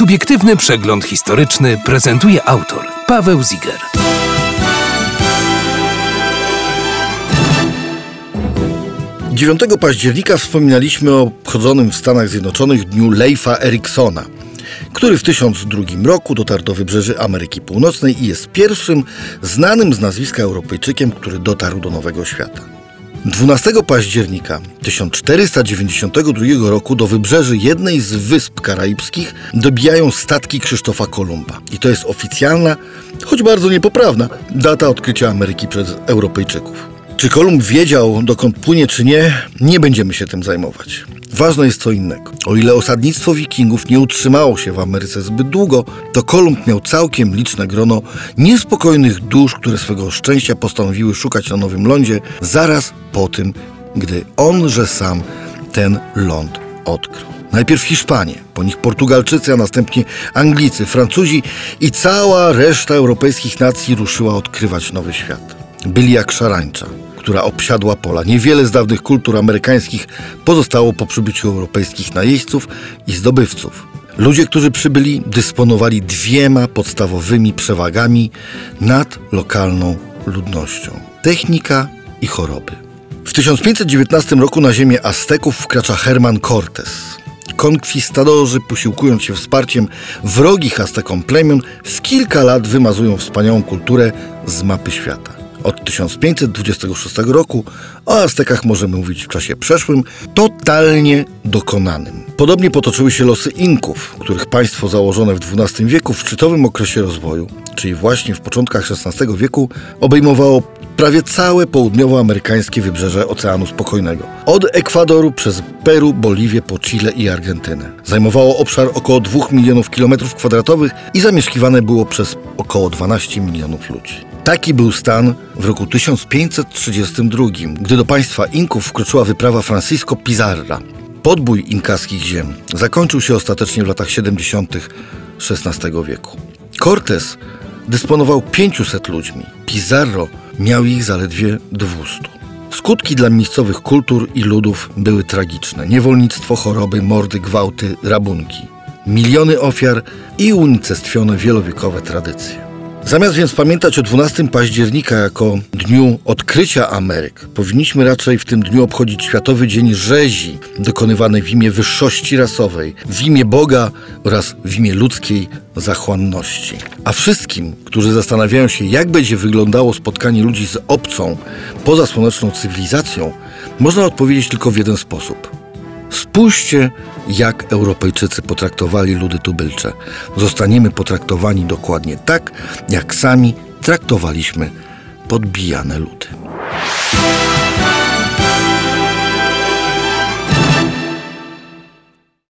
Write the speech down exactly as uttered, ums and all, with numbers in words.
Subiektywny przegląd historyczny prezentuje autor Paweł Ziger. dziewiątego października wspominaliśmy o obchodzonym w Stanach Zjednoczonych dniu Leifa Eriksona, który w tysiąc drugim roku dotarł do wybrzeży Ameryki Północnej i jest pierwszym znanym z nazwiska Europejczykiem, który dotarł do Nowego Świata. dwunastego października tysiąc czterysta dziewięćdziesiątego drugiego roku do wybrzeży jednej z wysp karaibskich dobijają statki Krzysztofa Kolumba. I to jest oficjalna, choć bardzo niepoprawna, data odkrycia Ameryki przez Europejczyków. Czy Kolumb wiedział, dokąd płynie, czy nie, nie będziemy się tym zajmować. Ważne jest co innego. O ile osadnictwo wikingów nie utrzymało się w Ameryce zbyt długo, to Kolumb miał całkiem liczne grono niespokojnych dusz, które swego szczęścia postanowiły szukać na nowym lądzie zaraz po tym, gdy onże sam ten ląd odkrył. Najpierw Hiszpanie, po nich Portugalczycy, a następnie Anglicy, Francuzi i cała reszta europejskich nacji ruszyła odkrywać nowy świat. Byli jak szarańcza, która obsiadła pola. Niewiele z dawnych kultur amerykańskich pozostało po przybyciu europejskich najeźdźców i zdobywców. Ludzie, którzy przybyli, dysponowali dwiema podstawowymi przewagami nad lokalną ludnością: technika i choroby. W tysiąc pięćset dziewiętnastym roku na ziemię Azteków wkracza Herman Cortés. Konkwistadorzy, posiłkując się wsparciem wrogich Aztekom plemion, w kilka lat wymazują wspaniałą kulturę z mapy świata. Od tysiąc pięćset dwudziestego szóstego roku o Aztekach możemy mówić w czasie przeszłym, totalnie dokonanym. Podobnie potoczyły się losy Inków, których państwo założone w dwunastym wieku w szczytowym okresie rozwoju, czyli właśnie w początkach szesnastego wieku, obejmowało prawie całe południowoamerykańskie wybrzeże Oceanu Spokojnego. Od Ekwadoru przez Peru, Boliwię po Chile i Argentynę. Zajmowało obszar około dwóch milionów kilometrów kwadratowych i zamieszkiwane było przez około dwanaście milionów ludzi. Taki był stan w roku tysiąc pięćset trzydziestym drugim, gdy do państwa Inków wkroczyła wyprawa Francisco Pizarra. Podbój inkaskich ziem zakończył się ostatecznie w latach siedemdziesiątych szesnastego wieku. Cortés dysponował pięciuset ludźmi. Pizarro miał ich zaledwie dwieście. Skutki dla miejscowych kultur i ludów były tragiczne. Niewolnictwo, choroby, mordy, gwałty, rabunki. Miliony ofiar i unicestwione wielowiekowe tradycje. Zamiast więc pamiętać o dwunastego października jako dniu odkrycia Ameryk, powinniśmy raczej w tym dniu obchodzić Światowy Dzień Rzezi, dokonywany w imię wyższości rasowej, w imię Boga oraz w imię ludzkiej zachłanności. A wszystkim, którzy zastanawiają się, jak będzie wyglądało spotkanie ludzi z obcą, pozasłoneczną cywilizacją, można odpowiedzieć tylko w jeden sposób. Spójrzcie, jak Europejczycy potraktowali ludy tubylcze. Zostaniemy potraktowani dokładnie tak, jak sami traktowaliśmy podbijane ludy.